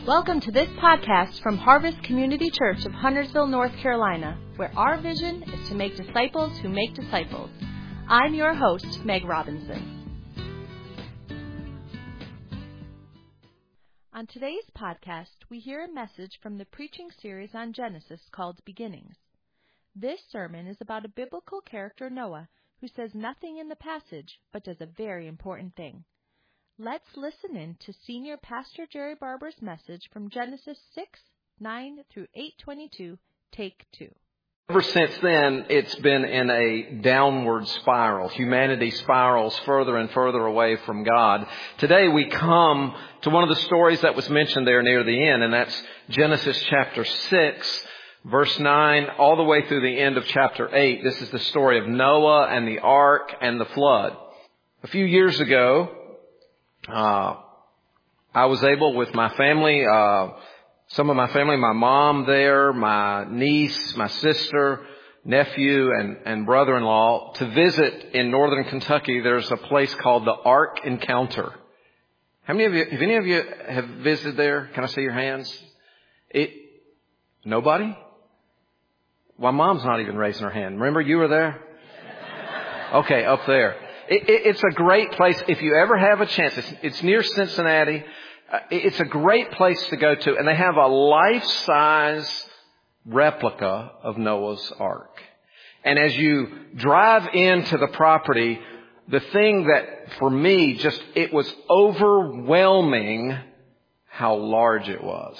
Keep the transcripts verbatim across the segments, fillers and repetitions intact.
Welcome to this podcast from Harvest Community Church of Huntersville, North Carolina, where our vision is to make disciples who make disciples. I'm your host, Meg Robinson. On today's podcast, we hear a message from the preaching series on Genesis called Beginnings. This sermon is about a biblical character, Noah, who says nothing in the passage, but does a very important thing. Let's listen in to Senior Pastor Jerry Barber's message from Genesis six, nine through eight twenty-two, take two. Ever since then, it's been in a downward spiral. Humanity spirals further and further away from God. Today we come to one of the stories that was mentioned there near the end, and that's Genesis chapter six, verse nine, all the way through the end of chapter eight. This is the story of Noah and the ark and the flood. A few years ago, Uh, I was able with my family, uh, some of my family, my mom there, my niece, my sister, nephew, and, and brother-in-law to visit in northern Kentucky. There's a place called the Ark Encounter. How many of you, if any of you have visited there? Can I see your hands? It, nobody? Well, mom's not even raising her hand. Remember you were there? Okay, up there. It, it, it's a great place if you ever have a chance. It's, it's near Cincinnati. Uh, it, it's a great place to go to. And they have a life-size replica of Noah's Ark. And as you drive into the property, the thing that for me just, it was overwhelming how large it was.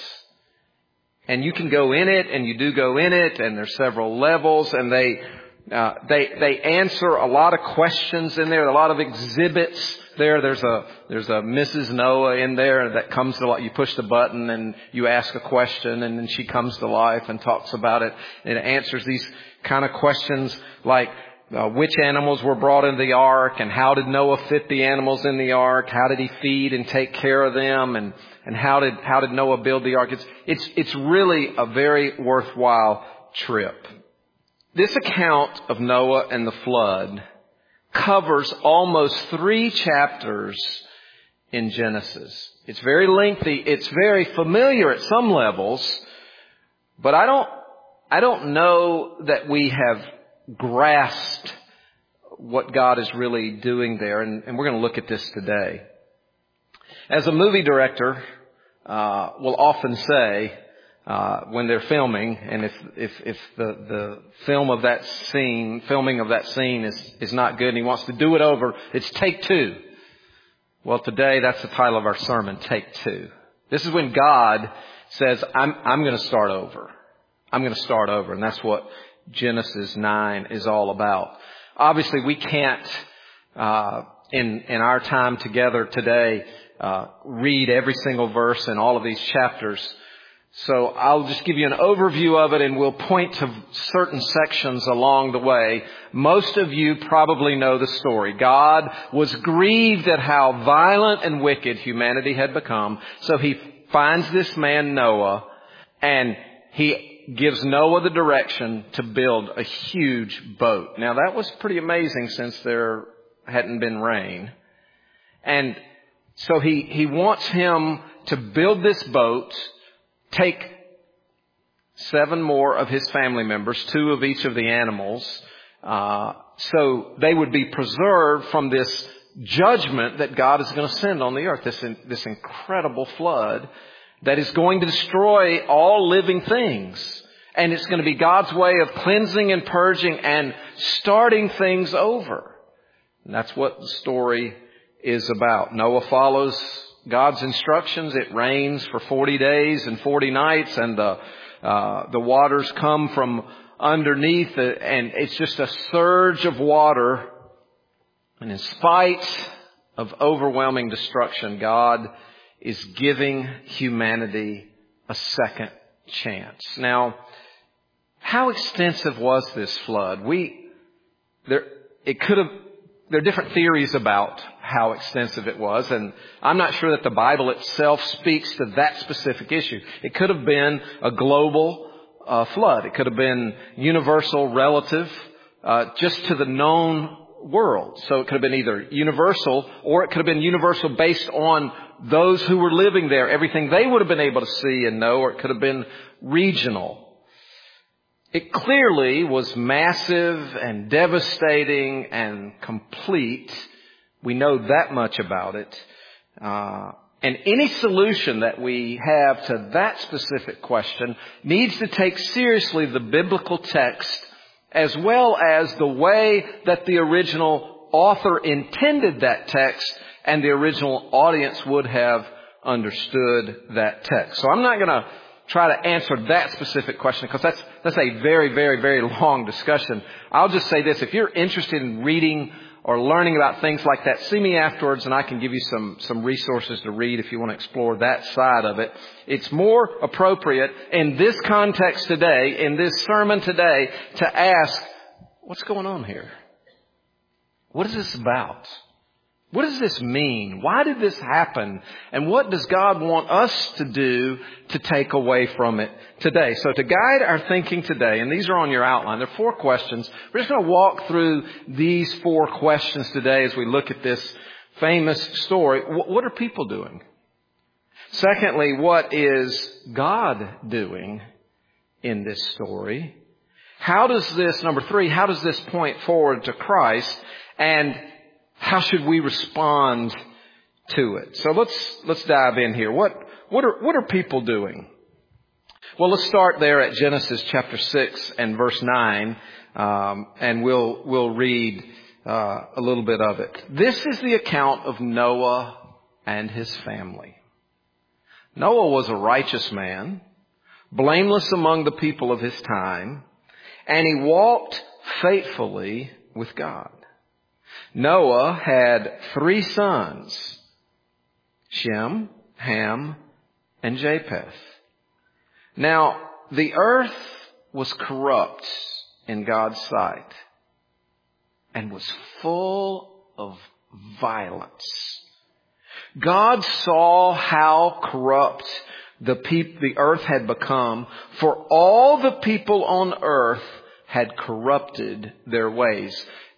And you can go in it, and you do go in it, and there's several levels, and they... Uh, they, they answer a lot of questions in there, a lot of exhibits there. There's a, there's a Missus Noah in there that comes to life. You push the button and you ask a question and then she comes to life and talks about it. And it answers these kind of questions like, uh, which animals were brought into the ark and how did Noah fit the animals in the ark? How did he feed and take care of them? And, and how did, how did Noah build the ark? It's, it's, it's really a very worthwhile trip. This account of Noah and the flood covers almost three chapters in Genesis. It's very lengthy. It's very familiar at some levels, but I don't, I don't know that we have grasped what God is really doing there. And, and we're going to look at this today. As a movie director, uh, will often say, Uh, when they're filming, and if if if the the film of that scene, filming of that scene is is not good, and he wants to do it over, it's take two. Well, today that's the title of our sermon, Take Two. This is when God says, "I'm I'm going to start over. I'm going to start over," and that's what Genesis nine is all about. Obviously, we can't uh, in in our time together today uh, read every single verse in all of these chapters. So I'll just give you an overview of it and we'll point to certain sections along the way. Most of you probably know the story. God was grieved at how violent and wicked humanity had become. So he finds this man Noah and he gives Noah the direction to build a huge boat. Now that was pretty amazing since there hadn't been rain. And so he, he wants him to build this boat, take seven more of his family members, two of each of the animals, uh, so they would be preserved from this judgment that God is going to send on the earth, this, this incredible flood that is going to destroy all living things. And it's going to be God's way of cleansing and purging and starting things over. And that's what the story is about. Noah follows God's instructions. It rains for forty days and forty nights, and the uh, the waters come from underneath, and it's just a surge of water. And in spite of overwhelming destruction, God is giving humanity a second chance. Now, how extensive was this flood? We there it could have. There are different theories about how extensive it was, and I'm not sure that the Bible itself speaks to that specific issue. It could have been a global uh, flood. It could have been universal, relative, uh, just to the known world. So it could have been either universal, or it could have been universal based on those who were living there, everything they would have been able to see and know, or it could have been regional. It clearly was massive and devastating and complete. We know that much about it. Uh, and any solution that we have to that specific question needs to take seriously the biblical text as well as the way that the original author intended that text and the original audience would have understood that text. So I'm not going to try to answer that specific question because that's that's a very, very, very long discussion. I'll just say this. If you're interested in reading or learning about things like that, see me afterwards and I can give you some, some resources to read if you want to explore that side of it. It's more appropriate in this context today, in this sermon today, to ask, what's going on here? What is this about? What does this mean? Why did this happen? And what does God want us to do to take away from it today? So to guide our thinking today, and these are on your outline, there are four questions. We're just going to walk through these four questions today as we look at this famous story. What are people doing? Secondly, what is God doing in this story? How does this, number three, how does this point forward to Christ? And how should we respond to it? So let's let's dive in here. What what are what are people doing? Well, let's start there at Genesis chapter six and verse nine, um, and we'll we'll read uh, a little bit of it. This is the account of Noah and his family. Noah was a righteous man, blameless among the people of his time, and he walked faithfully with God. Noah had three sons, Shem, Ham, and Japheth. Now, the earth was corrupt in God's sight and was full of violence. God saw how corrupt the, peop- the earth had become, for all the people on earth had corrupted their ways.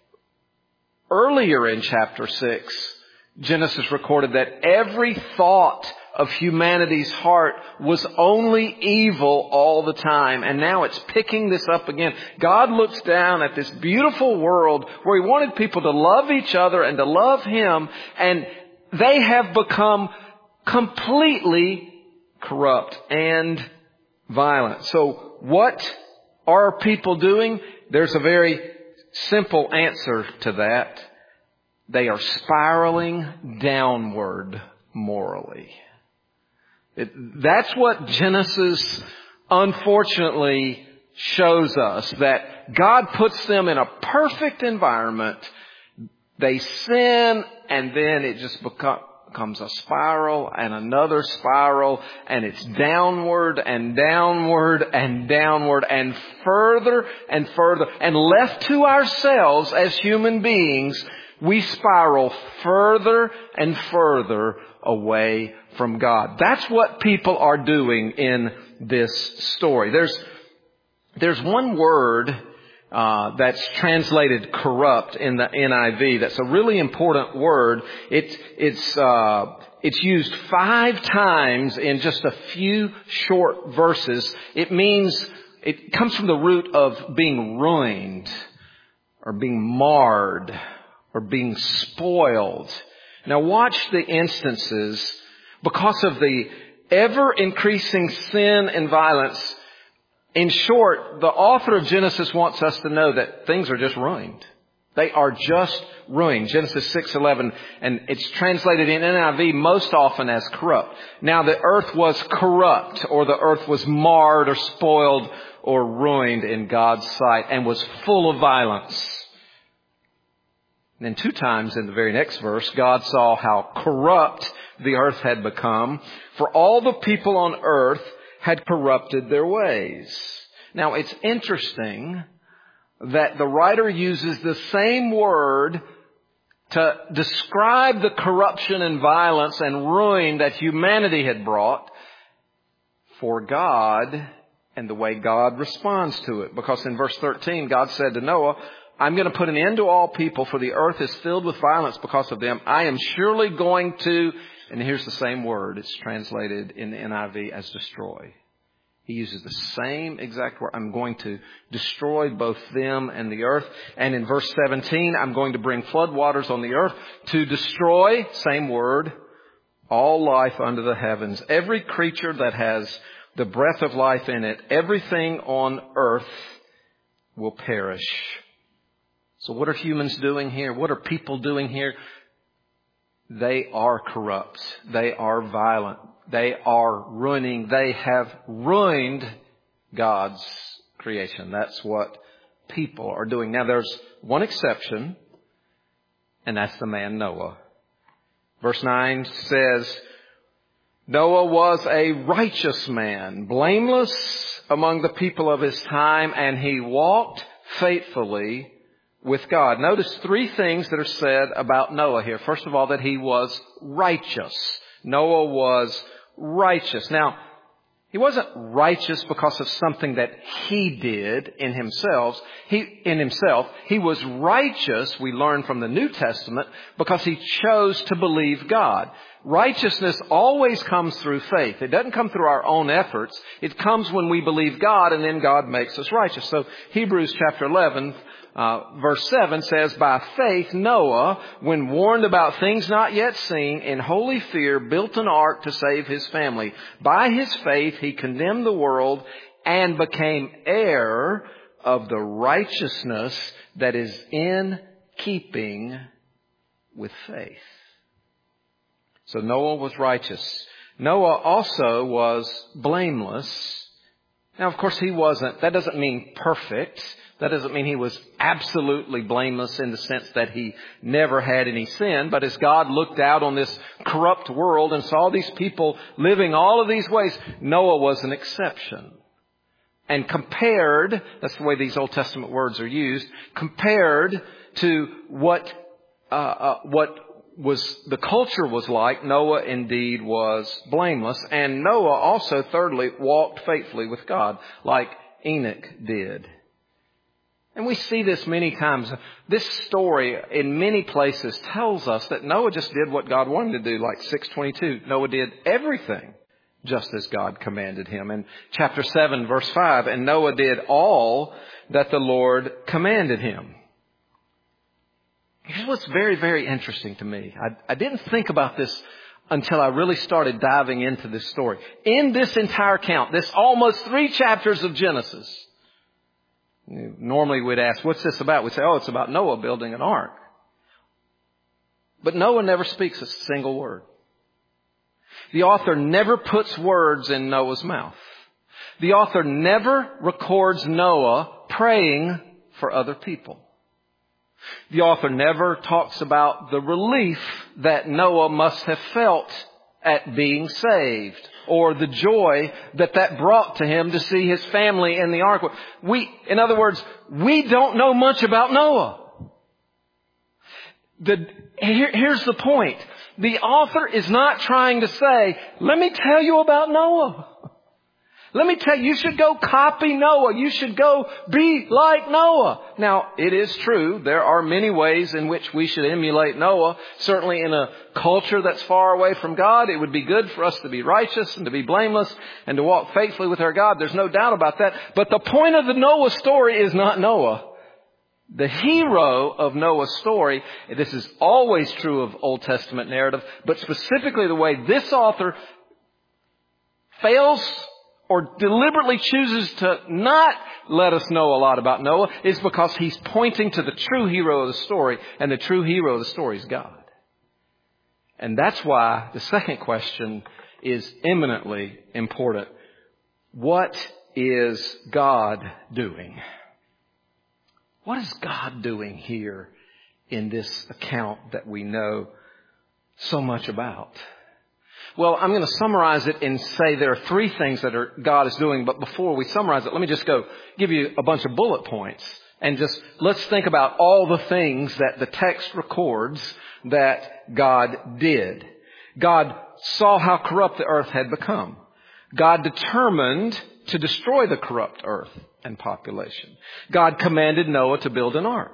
Earlier in chapter six, Genesis recorded that every thought of humanity's heart was only evil all the time. And now it's picking this up again. God looks down at this beautiful world where He wanted people to love each other and to love Him. And they have become completely corrupt and violent. So what are people doing? There's a very simple answer to that. They are spiraling downward morally. It, that's what Genesis unfortunately shows us, that God puts them in a perfect environment. They sin and then it just becomes comes a spiral and another spiral, and it's downward and downward and downward and further and further. And left to ourselves as human beings, we spiral further and further away from God. That's what people are doing in this story. There's, there's one word Uh, that's translated corrupt in the N I V. That's a really important word. It's, it's, uh, it's used five times in just a few short verses. It means, it comes from the root of being ruined or being marred or being spoiled. Now watch the instances. Because of the ever increasing sin and violence, in short, the author of Genesis wants us to know that things are just ruined. They are just ruined. Genesis six eleven, and it's translated in N I V most often as corrupt. Now the earth was corrupt, or the earth was marred or spoiled or ruined in God's sight and was full of violence. And then two times in the very next verse, God saw how corrupt the earth had become, for all the people on earth had corrupted their ways. Now, it's interesting that the writer uses the same word to describe the corruption and violence and ruin that humanity had brought for God and the way God responds to it. Because in verse thirteen, God said to Noah, I'm going to put an end to all people, for the earth is filled with violence because of them. I am surely going to, And here's the same word. It's translated in the N I V as destroy. He uses the same exact word. I'm going to destroy both them and the earth. And in verse seventeen, I'm going to bring flood waters on the earth to destroy, same word, all life under the heavens. Every creature that has the breath of life in it, everything on earth will perish. So what are humans doing here? What are people doing here? They are corrupt. They are violent. They are ruining. They have ruined God's creation. That's what people are doing. Now there's one exception, and that's the man Noah. Verse nine says, Noah was a righteous man, blameless among the people of his time, and he walked faithfully with God. Notice three things that are said about Noah here. First of all, that he was righteous. Noah was righteous. Now, he wasn't righteous because of something that he did in himself. He, in himself, he was righteous, we learn from the New Testament, because he chose to believe God. Righteousness always comes through faith. It doesn't come through our own efforts. It comes when we believe God, and then God makes us righteous. So Hebrews chapter eleven, Uh, verse seven says, by faith Noah, when warned about things not yet seen, in holy fear built an ark to save his family. By his faith he condemned the world and became heir of the righteousness that is in keeping with faith. So Noah was righteous. Noah also was blameless. Now, of course, he wasn't. That doesn't mean perfect. That doesn't mean he was absolutely blameless in the sense that he never had any sin. But as God looked out on this corrupt world and saw these people living all of these ways, Noah was an exception. And compared, that's the way these Old Testament words are used, compared to what uh, uh, what was the culture was like, Noah indeed was blameless. And Noah also, thirdly, walked faithfully with God, like Enoch did. And we see this many times. This story in many places tells us that Noah just did what God wanted to do, like six twenty-two. Noah did everything just as God commanded him. In chapter seven, verse five, and Noah did all that the Lord commanded him. Here's what's very, very interesting to me. I, I didn't think about this until I really started diving into this story. In this entire account, this almost three chapters of Genesis, normally we'd ask, what's this about? We'd say, oh, it's about Noah building an ark. But Noah never speaks a single word. The author never puts words in Noah's mouth. The author never records Noah praying for other people. The author never talks about the relief that Noah must have felt at being saved, or the joy that that brought to him to see his family in the ark. We, in other words, we don't know much about Noah. The, here, here's the point. The author is not trying to say, let me tell you about Noah. Let me tell you, you should go copy Noah. You should go be like Noah. Now, it is true. There are many ways in which we should emulate Noah. Certainly in a culture that's far away from God, it would be good for us to be righteous and to be blameless and to walk faithfully with our God. There's no doubt about that. But the point of the Noah story is not Noah. The hero of Noah's story, this is always true of Old Testament narrative, but specifically the way this author fails or deliberately chooses to not let us know a lot about Noah is because he's pointing to the true hero of the story, and the true hero of the story is God. And that's why the second question is eminently important. What is God doing? What is God doing here in this account that we know so much about? Well, I'm going to summarize it and say there are three things that are, God is doing. But before we summarize it, let me just go give you a bunch of bullet points. And just let's think about all the things that the text records that God did. God saw how corrupt the earth had become. God determined to destroy the corrupt earth and population. God commanded Noah to build an ark.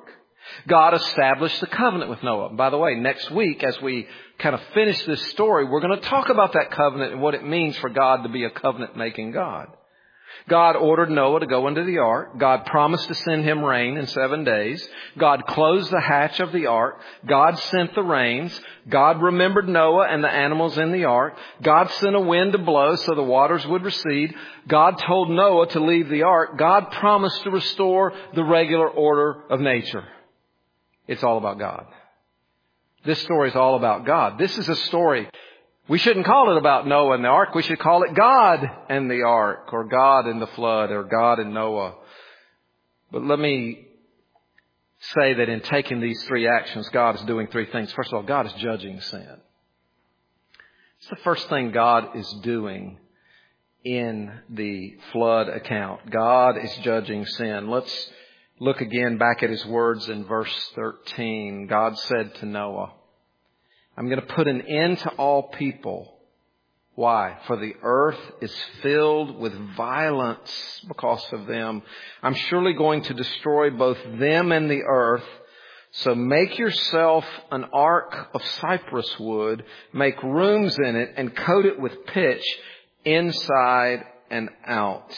God established the covenant with Noah. By the way, next week, as we kind of finish this story, we're going to talk about that covenant and what it means for God to be a covenant-making God. God ordered Noah to go into the ark. God promised to send him rain in seven days. God closed the hatch of the ark. God sent the rains. God remembered Noah and the animals in the ark. God sent a wind to blow so the waters would recede. God told Noah to leave the ark. God promised to restore the regular order of nature. It's all about God. This story is all about God. This is a story. We shouldn't call it about Noah and the ark. We should call it God and the ark, or God and the flood, or God and Noah. But let me say that in taking these three actions, God is doing three things. First of all, God is judging sin. It's the first thing God is doing in the flood account. God is judging sin. Let's look again back at his words in verse thirteen. God said to Noah, I'm going to put an end to all people. Why? For the earth is filled with violence because of them. I'm surely going to destroy both them and the earth. So make yourself an ark of cypress wood, make rooms in it, and coat it with pitch inside and out.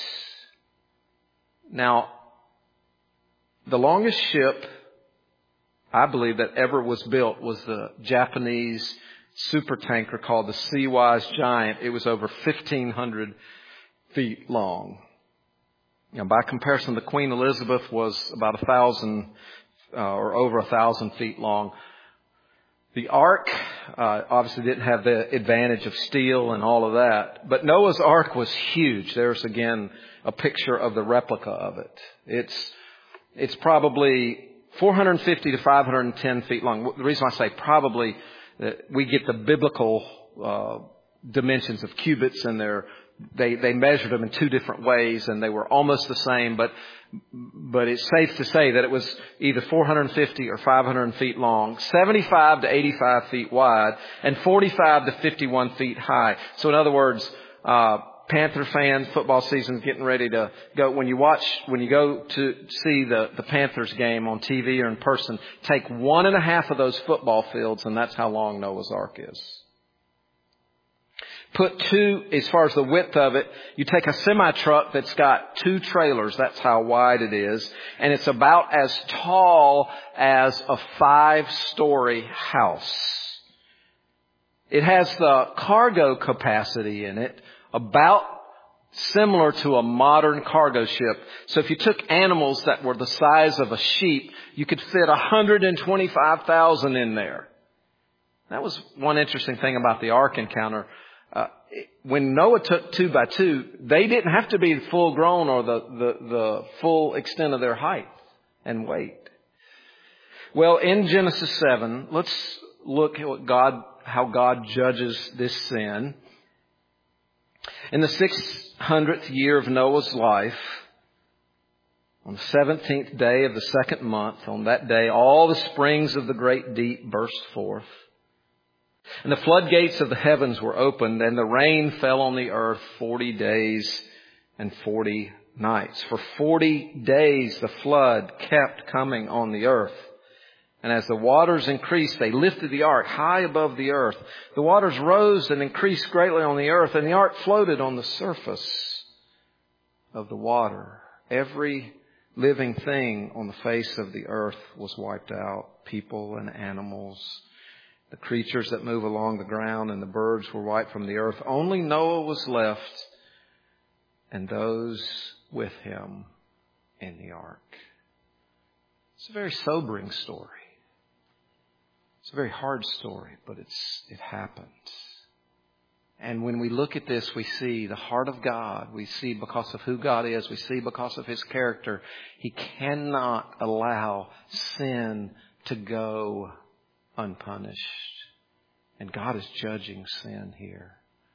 Now, the longest ship I believe that ever was built was the Japanese supertanker called the Seawise Giant. It was over fifteen hundred feet long. Now, by comparison, the Queen Elizabeth was about a thousand uh, or over a thousand feet long. The ark uh, obviously didn't have the advantage of steel and all of that, but Noah's ark was huge. There's again a picture of the replica of it. It's it's probably four hundred fifty to five hundred ten feet long. The reason I say probably, uh, we get the biblical uh, dimensions of cubits, and they're, they they measured them in two different ways, and they were almost the same. But but it's safe to say that it was either four hundred fifty or five hundred feet long, seventy-five to eighty-five feet wide, and forty-five to fifty-one feet high. So in other words, uh, Panther fans, football season's getting ready to go. When you watch, when you go to see the, the Panthers game on T V or in person, take one and a half of those football fields, and that's how long Noah's Ark is. Put two, as far as the width of it, you take a semi-truck that's got two trailers. That's how wide it is. And it's about as tall as a five-story house. It has the cargo capacity in it about similar to a modern cargo ship. So if you took animals that were the size of a sheep, you could fit one hundred twenty-five thousand in there. That was one interesting thing about the Ark encounter. Uh, when Noah took two by two, they didn't have to be full grown or the, the, the full extent of their height and weight. Well, in Genesis seven, let's look at what God, how God judges this sin. In the six hundredth year of Noah's life, on the seventeenth day of the second month, on that day, all the springs of the great deep burst forth. And the floodgates of the heavens were opened, and the rain fell on the earth forty days and forty nights. For forty days the flood kept coming on the earth. And as the waters increased, they lifted the ark high above the earth. The waters rose and increased greatly on the earth, and the ark floated on the surface of the water. Every living thing on the face of the earth was wiped out, people and animals, the creatures that move along the ground, and the birds were wiped from the earth. Only Noah was left, and those with him in the ark. It's a very sobering story. It's a very hard story, but it's it happened. And when we look at this, we see the heart of God. We see because of who God is. We see because of His character. He cannot allow sin to go unpunished. And God is judging sin here.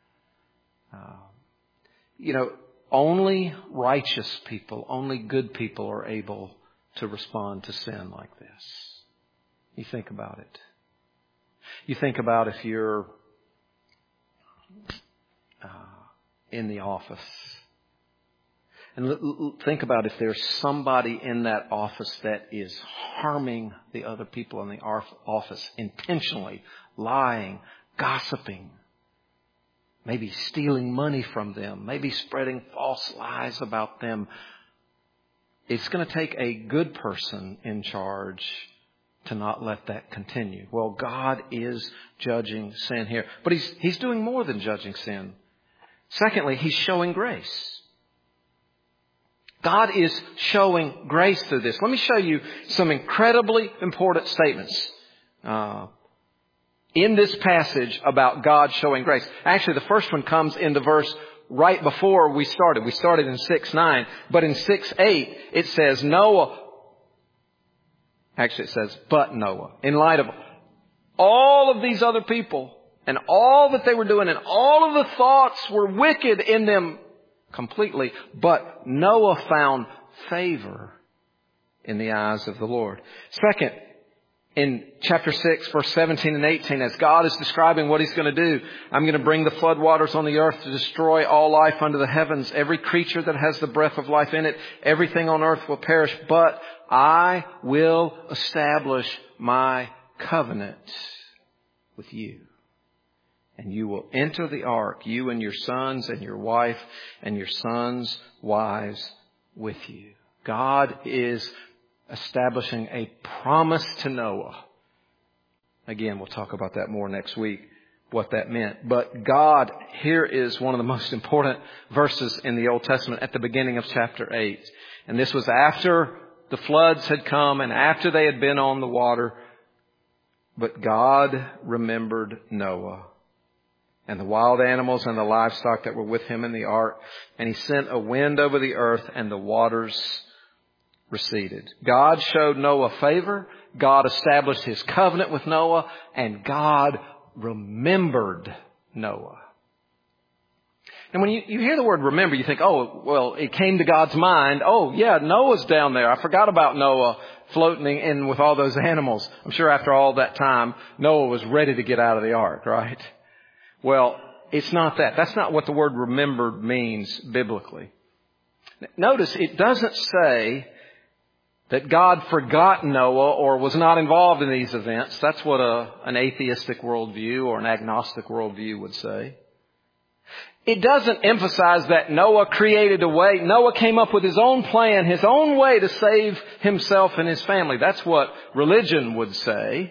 Uh, you know, only righteous people, only good people are able to respond to sin like this. You think about it. You think about if you're uh, in the office And l- l- think about if there's somebody in that office that is harming the other people in the office intentionally, lying, gossiping, maybe stealing money from them, maybe spreading false lies about them. It's going to take a good person in charge to not let that continue. Well, God is judging sin here. But He's, He's doing more than judging sin. Secondly, He's showing grace. God is showing grace through this. Let me show you some incredibly important statements uh, in this passage about God showing grace. Actually, the first one comes in the verse right before we started. We started in six nine, but in six eight it says Noah, actually it says, but Noah, in light of all of these other people and all that they were doing and all of the thoughts were wicked in them completely, but Noah found favor in the eyes of the Lord. Second, in chapter six, verse seventeen and eighteen, as God is describing what He's going to do, I'm going to bring the floodwaters on the earth to destroy all life under the heavens. Every creature that has the breath of life in it, everything on earth will perish. But I will establish my covenant with you. And you will enter the ark, you and your sons and your wife and your sons' wives with you. God is establishing a promise to Noah. Again, we'll talk about that more next week, what that meant. But God, here is one of the most important verses in the Old Testament at the beginning of chapter eight. And this was after the floods had come and after they had been on the water. But God remembered Noah and the wild animals and the livestock that were with him in the ark. And He sent a wind over the earth and the waters receded. God showed Noah favor. God established His covenant with Noah. And God remembered Noah. And when you, you hear the word remember, you think, oh, well, it came to God's mind. Oh, yeah, Noah's down there. I forgot about Noah floating in with all those animals. I'm sure after all that time, Noah was ready to get out of the ark, right? Well, it's not that. That's not what the word remembered means biblically. Notice it doesn't say that God forgot Noah or was not involved in these events. That's what a, an atheistic worldview or an agnostic worldview would say. It doesn't emphasize that Noah created a way. Noah came up with his own plan, his own way to save himself and his family. That's what religion would say.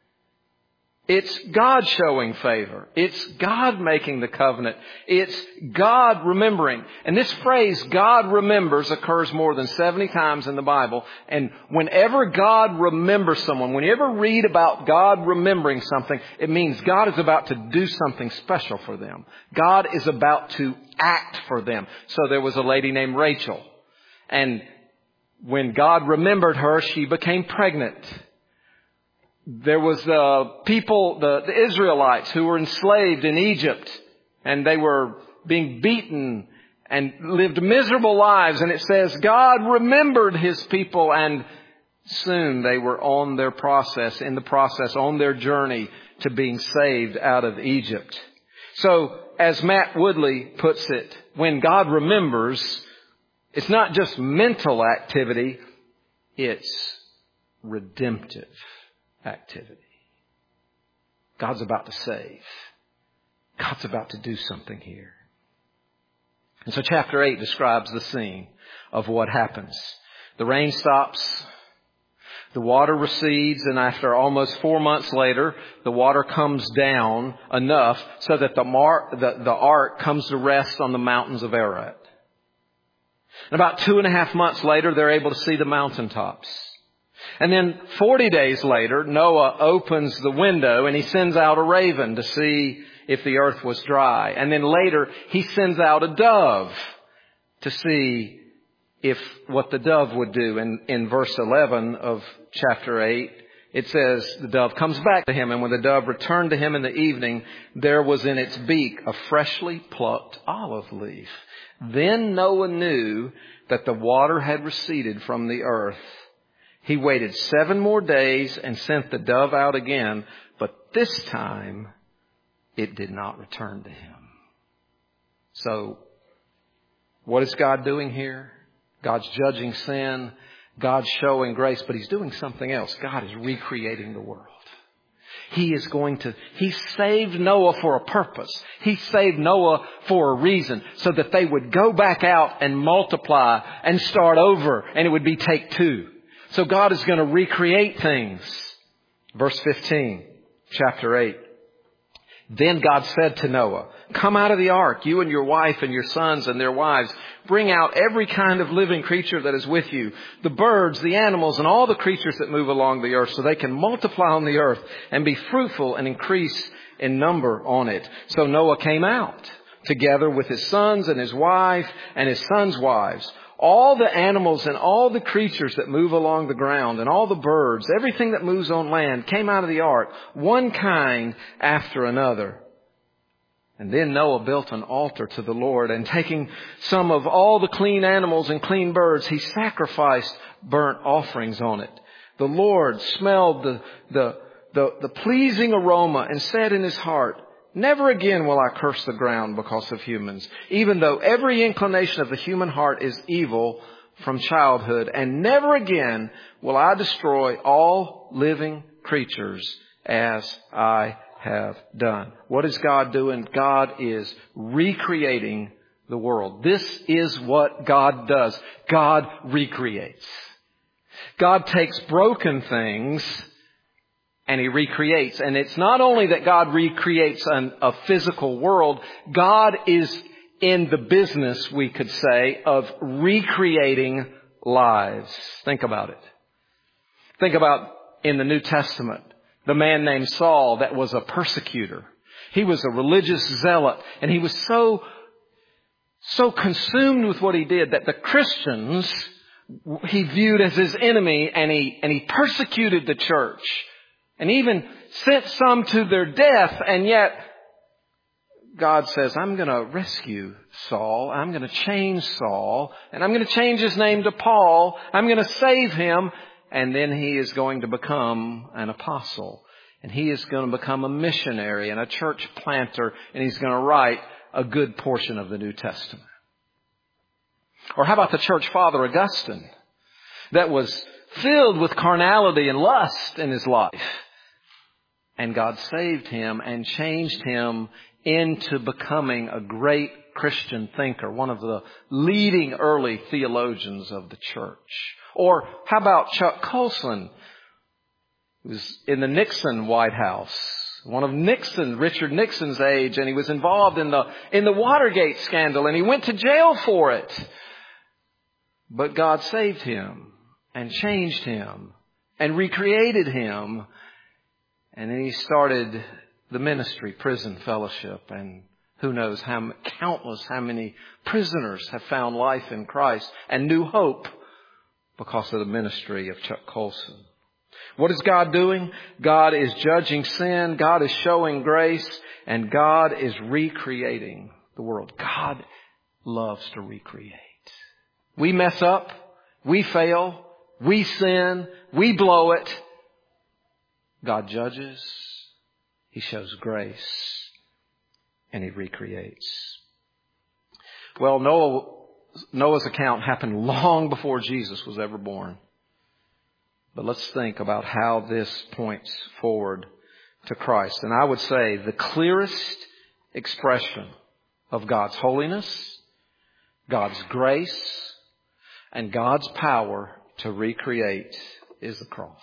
It's God showing favor. It's God making the covenant. It's God remembering. And this phrase, God remembers, occurs more than seventy times in the Bible. And whenever God remembers someone, when you ever read about God remembering something, it means God is about to do something special for them. God is about to act for them. So there was a lady named Rachel. And when God remembered her, she became pregnant. There was the people, the, the Israelites who were enslaved in Egypt, and they were being beaten and lived miserable lives. And it says God remembered His people, and soon they were on their process, in the process, on their journey to being saved out of Egypt. So, as Matt Woodley puts it, when God remembers, it's not just mental activity, it's redemptive activity. God's about to save. God's about to do something here. And so chapter eight describes the scene of what happens. The rain stops. The water recedes, and after almost four months later, the water comes down enough so that the, mar- the, the ark comes to rest on the mountains of Ararat. And about two and a half months later, they're able to see the mountaintops. And then forty days later, Noah opens the window and he sends out a raven to see if the earth was dry. And then later, he sends out a dove to see if what the dove would do. And in verse eleven of chapter eight, it says the dove comes back to him. And when the dove returned to him in the evening, there was in its beak a freshly plucked olive leaf. Then Noah knew that the water had receded from the earth. He waited seven more days and sent the dove out again, but this time it did not return to him. So What is God doing here? God's judging sin. God's showing grace, but He's doing something else. God is recreating the world. He is going to, He saved Noah for a purpose. He saved Noah for a reason, so that they would go back out and multiply and start over, and it would be take two. So God is going to recreate things. Verse fifteen, chapter eight. Then God said to Noah, come out of the ark, you and your wife and your sons and their wives. Bring out every kind of living creature that is with you, the birds, the animals, and all the creatures that move along the earth, so they can multiply on the earth and be fruitful and increase in number on it. So Noah came out together with his sons and his wife and his sons' wives. All the animals and all the creatures that move along the ground and all the birds, everything that moves on land came out of the ark, one kind after another. And then Noah built an altar to the Lord, and taking some of all the clean animals and clean birds, he sacrificed burnt offerings on it. The Lord smelled the, the, the, the pleasing aroma and said in his heart, never again will I curse the ground because of humans, even though every inclination of the human heart is evil from childhood. And never again will I destroy all living creatures as I have done. What is God doing? God is recreating the world. This is what God does. God recreates. God takes broken things and He recreates. And it's not only that God recreates an, a physical world. God is in the business, we could say, of recreating lives. Think about it. Think about in the New Testament, the man named Saul that was a persecutor. He was a religious zealot, and he was so, so consumed with what he did that the Christians he viewed as his enemy, and he, and he persecuted the church. And even sent some to their death. And yet God says, I'm going to rescue Saul. I'm going to change Saul. And I'm going to change his name to Paul. I'm going to save him. And then he is going to become an apostle. And he is going to become a missionary and a church planter. And he's going to write a good portion of the New Testament. Or how about the church father Augustine, that was filled with carnality and lust in his life? And God saved him and changed him into becoming a great Christian thinker, one of the leading early theologians of the church. Or how about Chuck Colson, who was in the Nixon White House, one of Nixon, Richard Nixon's age, and he was involved in the in the Watergate scandal, and he went to jail for it. But God saved him and changed him and recreated him. And then he started the ministry, Prison Fellowship. And who knows how countless, how many prisoners have found life in Christ and new hope because of the ministry of Chuck Colson. What is God doing? God is judging sin. God is showing grace. And God is recreating the world. God loves to recreate. We mess up. We fail. We sin. We blow it. God judges. He shows grace. And He recreates. Well, Noah, Noah's account happened long before Jesus was ever born. But let's think about how this points forward to Christ. And I would say the clearest expression of God's holiness, God's grace, and God's power to recreate is the cross.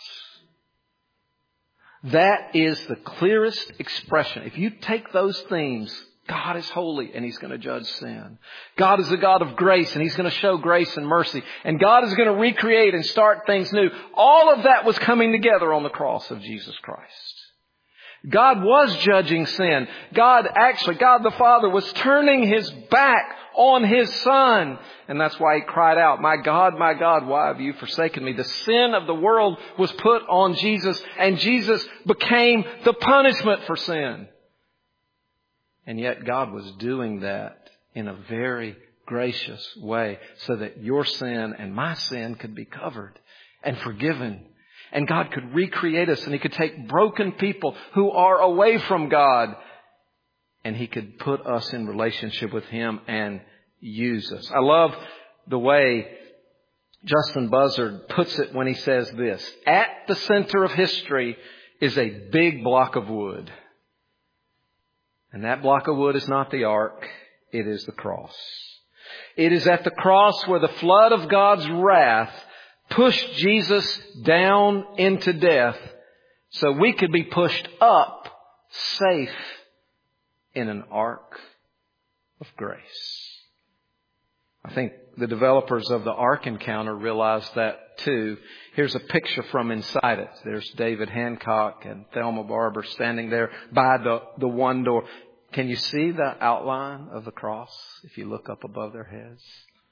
That is the clearest expression. If you take those themes, God is holy and He's going to judge sin. God is a God of grace and He's going to show grace and mercy. And God is going to recreate and start things new. All of that was coming together on the cross of Jesus Christ. God was judging sin. God actually, God the Father was turning His back on His Son. And that's why He cried out, my God, my God, why have you forsaken me? The sin of the world was put on Jesus, and Jesus became the punishment for sin. And yet God was doing that in a very gracious way so that your sin and my sin could be covered and forgiven. And God could recreate us, and He could take broken people who are away from God, and He could put us in relationship with Him and use us. I love the way Justin Buzzard puts it when he says this: at the center of history is a big block of wood. And that block of wood is not the ark, it is the cross. It is at the cross where the flood of God's wrath pushed Jesus down into death so we could be pushed up safe in an ark of grace. I think the developers of the Ark Encounter realized that too. Here's a picture from inside it. There's David Hancock and Thelma Barber standing there by the, the one door. Can you see the outline of the cross if you look up above their heads?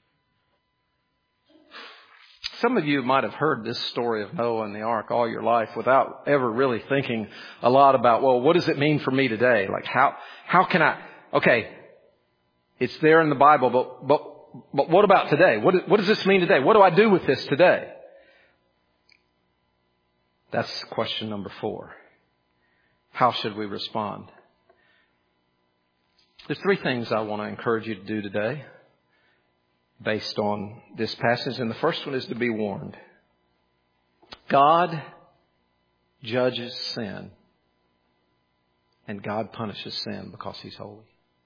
Some of you might have heard this story of Noah and the ark all your life without ever really thinking a lot about, well, what does it mean for me today? Like how, how can I, okay, it's there in the Bible, but, but, but what about today? What, what does this mean today? What do I do with this today? That's question number four. How should we respond? There's three things I want to encourage you to do today based on this passage. And the first one is to be warned. God judges sin. And God punishes sin because He's holy.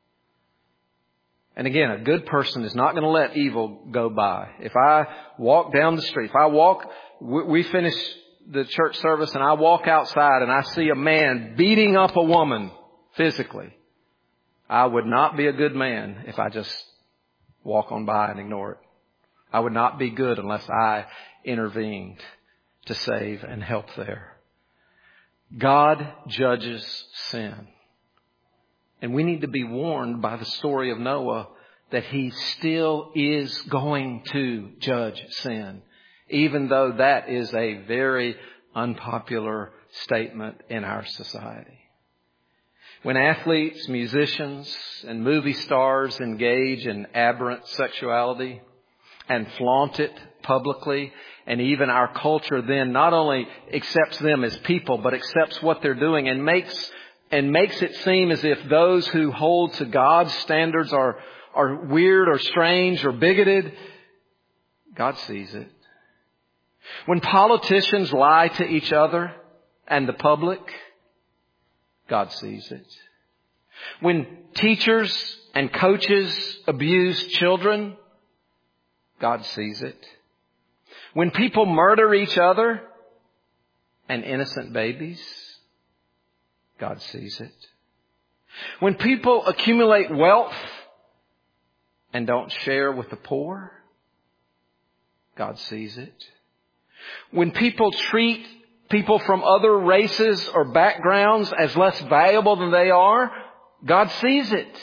And again, a good person is not going to let evil go by. If I walk down the street, if I walk, we finish the church service and I walk outside and I see a man beating up a woman physically, I would not be a good man if I just walk on by and ignore it. I would not be good unless I intervened to save and help there. God judges sin. And we need to be warned by the story of Noah that He still is going to judge sin, even though that is a very unpopular statement in our society. When athletes, musicians, and movie stars engage in aberrant sexuality and flaunt it publicly, and even our culture then not only accepts them as people, but accepts what they're doing and makes and makes it seem as if those who hold to God's standards are, are weird or strange or bigoted, God sees it. When politicians lie to each other and the public, God sees it. When teachers and coaches abuse children, God sees it. When people murder each other and innocent babies, God sees it. When people accumulate wealth and don't share with the poor, God sees it. When people treat people from other races or backgrounds as less valuable than they are, God sees it.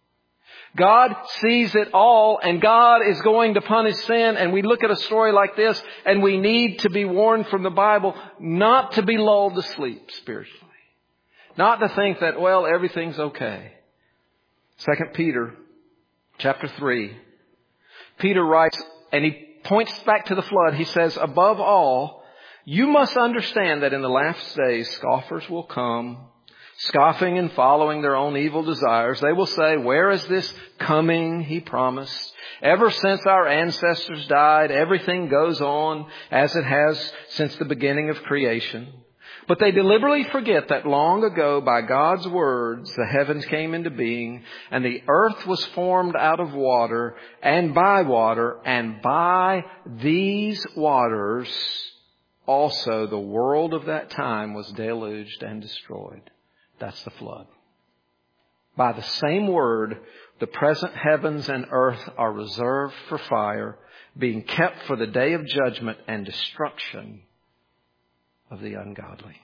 God sees it all, and God is going to punish sin. And we look at a story like this and we need to be warned from the Bible not to be lulled to sleep spiritually. Not to think that, well, everything's okay. Second Peter chapter three. Peter writes, and he points back to the flood. He says, above all, you must understand that in the last days scoffers will come, scoffing and following their own evil desires. They will say, where is this coming He promised? Ever since our ancestors died, everything goes on as it has since the beginning of creation. But they deliberately forget that long ago, by God's words, the heavens came into being, and the earth was formed out of water and by water, and by these waters also the world of that time was deluged and destroyed. That's the flood. By the same word, the present heavens and earth are reserved for fire, being kept for the day of judgment and destruction of the ungodly.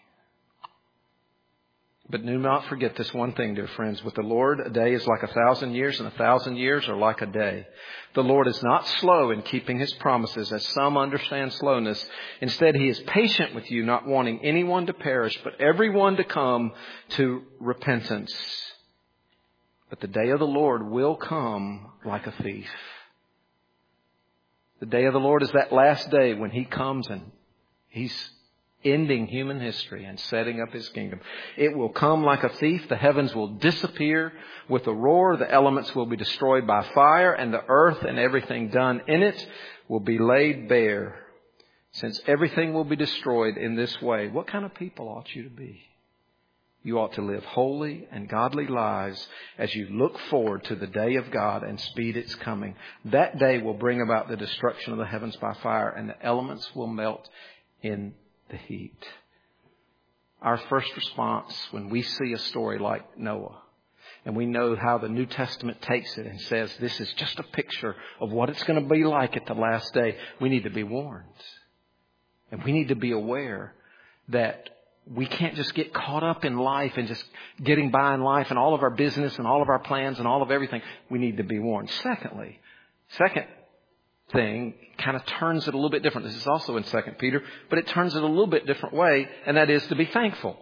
But do not forget this one thing, dear friends. With the Lord, a day is like a thousand years, and a thousand years are like a day. The Lord is not slow in keeping His promises, as some understand slowness. Instead, He is patient with you, not wanting anyone to perish, but everyone to come to repentance. But the day of the Lord will come like a thief. The day of the Lord is that last day when He comes and He's ending human history and setting up His kingdom. It will come like a thief. The heavens will disappear with a roar. The elements will be destroyed by fire, and the earth and everything done in it will be laid bare. Since everything will be destroyed in this way, what kind of people ought you to be? You ought to live holy and godly lives as you look forward to the day of God and speed its coming. That day will bring about the destruction of the heavens by fire, and the elements will melt in the heat. Our first response when we see a story like Noah, and we know how the New Testament takes it and says this is just a picture of what it's going to be like at the last day, we need to be warned. And we need to be aware that we can't just get caught up in life and just getting by in life and all of our business and all of our plans and all of everything. We need to be warned. Secondly, second thing kind of turns it a little bit different. This is also in Second Peter, but it turns it a little bit different way, and that is to be thankful.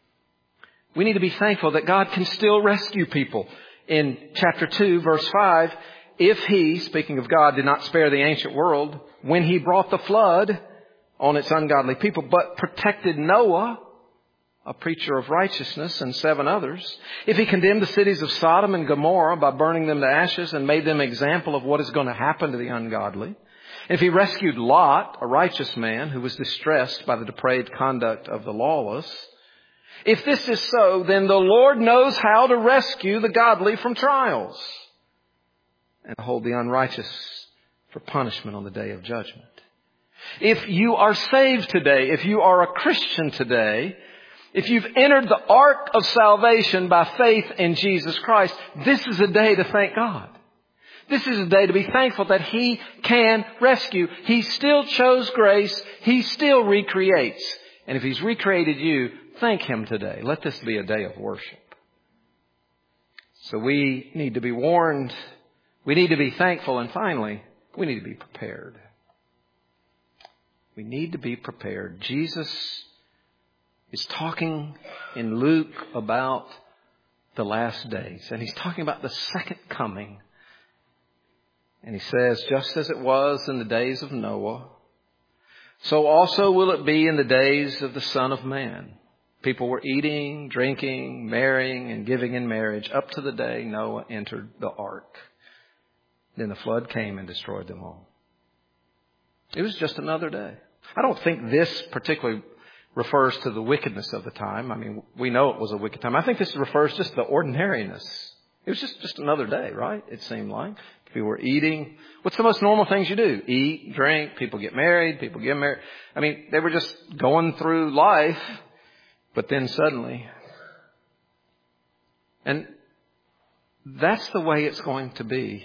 We need to be thankful that God can still rescue people. In chapter two, verse five, if He, speaking of God, did not spare the ancient world when He brought the flood on its ungodly people, but protected Noah, a preacher of righteousness, and seven others. If He condemned the cities of Sodom and Gomorrah by burning them to ashes and made them an example of what is going to happen to the ungodly. If He rescued Lot, a righteous man who was distressed by the depraved conduct of the lawless. If this is so, then the Lord knows how to rescue the godly from trials and hold the unrighteous for punishment on the day of judgment. If you are saved today, if you are a Christian today, if you've entered the ark of salvation by faith in Jesus Christ, this is a day to thank God. This is a day to be thankful that He can rescue. He still chose grace. He still recreates. And if He's recreated you, thank Him today. Let this be a day of worship. So we need to be warned. We need to be thankful. And finally, we need to be prepared. We need to be prepared. Jesus is talking in Luke about the last days. And He's talking about the second coming. And He says, just as it was in the days of Noah, so also will it be in the days of the Son of Man. People were eating, drinking, marrying, and giving in marriage up to the day Noah entered the ark. Then the flood came and destroyed them all. It was just another day. I don't think this particularly refers to the wickedness of the time. I mean, we know it was a wicked time. I think this refers just to the ordinariness. It was just, just another day, right? It seemed like. People were eating. What's the most normal things you do? Eat, drink, people get married, people get married. I mean, they were just going through life, but then suddenly. And that's the way it's going to be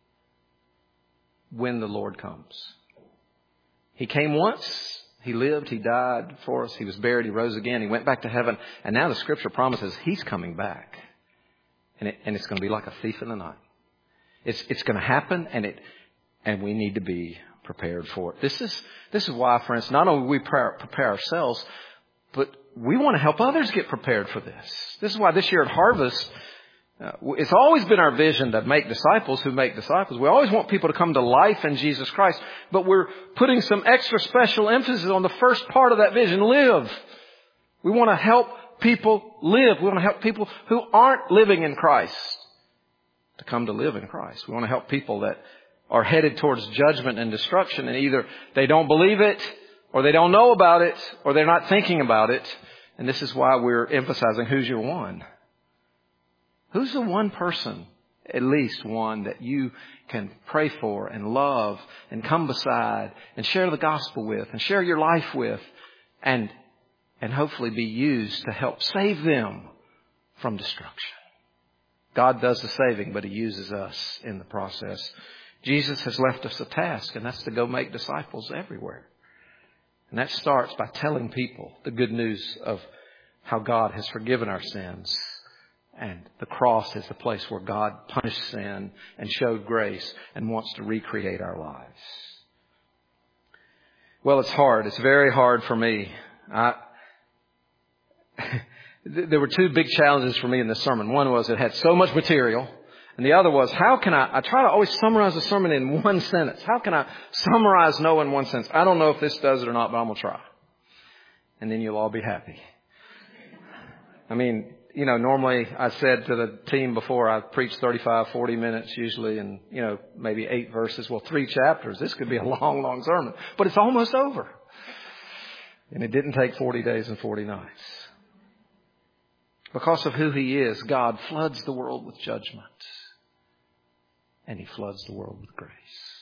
when the Lord comes. He came once. He lived. He died for us. He was buried. He rose again. He went back to heaven. And now the Scripture promises He's coming back. And, it, and it's going to be like a thief in the night. It's, it's going to happen, and it, and we need to be prepared for it. This is, this is why, friends, not only we prepare, prepare ourselves, but we want to help others get prepared for this. This is why this year at Harvest, Uh, it's always been our vision to make disciples who make disciples. We always want people to come to life in Jesus Christ. But we're putting some extra special emphasis on the first part of that vision, live. We want to help people live. We want to help people who aren't living in Christ to come to live in Christ. We want to help people that are headed towards judgment and destruction, and either they don't believe it, or they don't know about it, or they're not thinking about it. And this is why we're emphasizing who's your one. Who's the one person, at least one, that you can pray for and love and come beside and share the gospel with and share your life with and, and hopefully be used to help save them from destruction? God does the saving, but He uses us in the process. Jesus has left us a task, and that's to go make disciples everywhere. And that starts by telling people the good news of how God has forgiven our sins. And the cross is the place where God punished sin and showed grace and wants to recreate our lives. Well, it's hard. It's very hard for me. I, there were two big challenges for me in this sermon. One was it had so much material. And the other was, how can I, I try to always summarize a sermon in one sentence. How can I summarize Noah in one sentence? I don't know if this does it or not, but I'm going to try. and then you'll all be happy. I mean, you know, normally I said to the team before, I preach thirty-five, forty minutes usually, and, you know, maybe eight verses. Well, three chapters. This could be a long, long sermon. But it's almost over. And it didn't take forty days and forty nights. Because of who He is, God floods the world with judgment. And He floods the world with grace.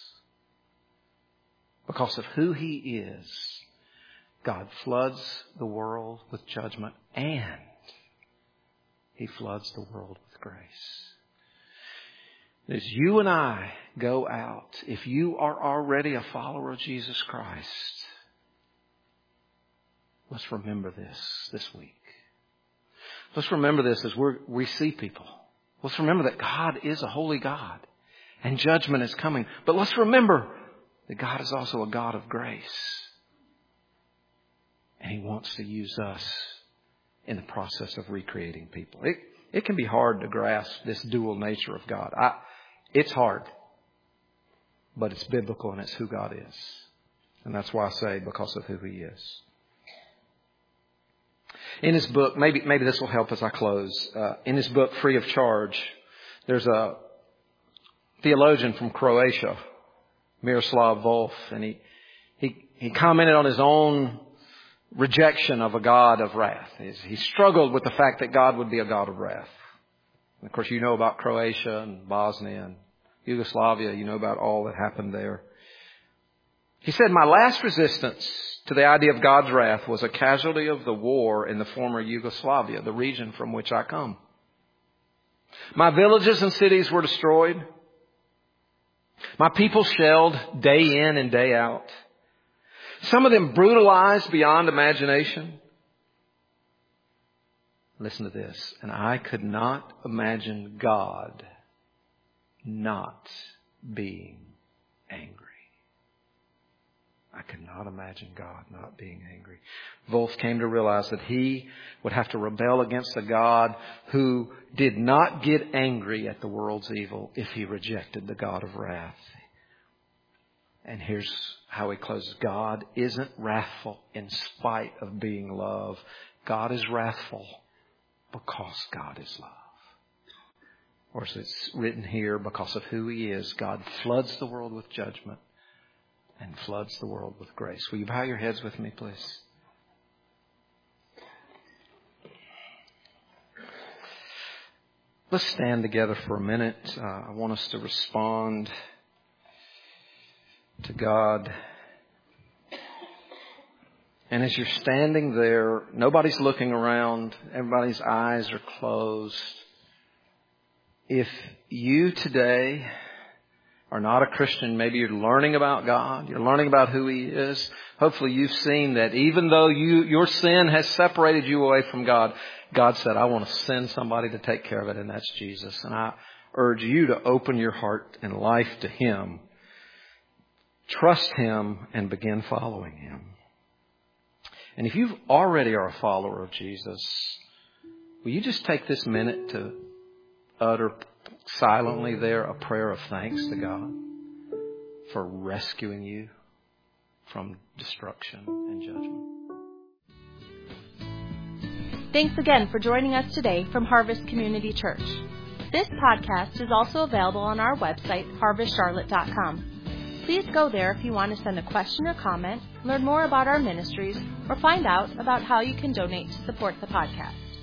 Because of who He is, God floods the world with judgment, and He floods the world with grace. As you and I go out, if you are already a follower of Jesus Christ, let's remember this this week. Let's remember this as we're, we see people. Let's remember that God is a holy God and judgment is coming. But let's remember that God is also a God of grace. And He wants to use us in the process of recreating people. It, it can be hard to grasp this dual nature of God. I, it's hard. But it's biblical and it's who God is. And that's why I say because of who He is. In his book, maybe maybe this will help as I close. Uh, in his book, Free of Charge, there's a theologian from Croatia, Miroslav Volf, and he he he commented on his own rejection of a God of wrath. He struggled with the fact that God would be a God of wrath. And of course, you know about Croatia and Bosnia and Yugoslavia. You know about all that happened there. He said, "My last resistance to the idea of God's wrath was a casualty of the war in the former Yugoslavia, the region from which I come. My villages and cities were destroyed. My people shelled day in and day out. Some of them brutalized beyond imagination." Listen to this. "And I could not imagine God not being angry." I could not imagine God not being angry. Volf came to realize that he would have to rebel against a God who did not get angry at the world's evil if he rejected the God of wrath. And here's how he closes. God isn't wrathful in spite of being love. God is wrathful because God is love. Or as it's written here, because of who He is, God floods the world with judgment and floods the world with grace. Will you bow your heads with me, please? Let's stand together for a minute. Uh, I want us to respond to God. And as you're standing there, nobody's looking around. Everybody's eyes are closed. If you today are not a Christian, maybe you're learning about God, you're learning about who He is. Hopefully you've seen that even though you your sin has separated you away from God, God said, "I want to send somebody to take care of it," and that's Jesus. And I urge you to open your heart and life to Him. Trust Him and begin following Him. And if you already are a follower of Jesus, will you just take this minute to utter silently there a prayer of thanks to God for rescuing you from destruction and judgment? Thanks again for joining us today from Harvest Community Church. This podcast is also available on our website, harvest charlotte dot com. Please go there if you want to send a question or comment, learn more about our ministries, or find out about how you can donate to support the podcast.